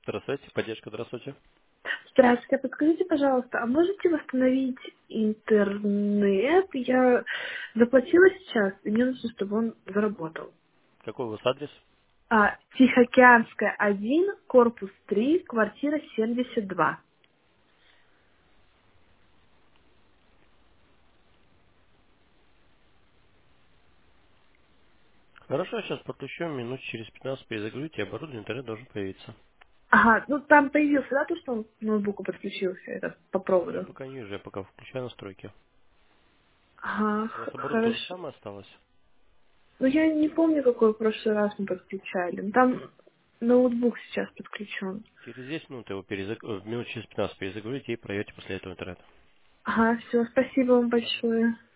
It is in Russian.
Здравствуйте, поддержка, здравствуйте. Здравствуйте, подскажите, пожалуйста, а можете восстановить интернет? Я заплатила сейчас, и мне нужно, чтобы он заработал. Какой у вас адрес? Тихоокеанская, 1, корпус 3, квартира 72. Хорошо, я сейчас подключу, минут через 15 перезагрузите, и оборудование, интернет должен появиться. Ага, ну там появился, да, то, что он к ноутбуку подключился, это по Я проводу? пока не вижу, я пока включаю настройки. Ага, У вас оборудование то же хорошо. самое осталось? Ну я не помню, какой в прошлый раз мы подключали. Там ноутбук сейчас подключен. Через 10 минут его минут через 15 перезагрузите и проверьте после этого интернет. Ага, все, спасибо вам Ага. большое.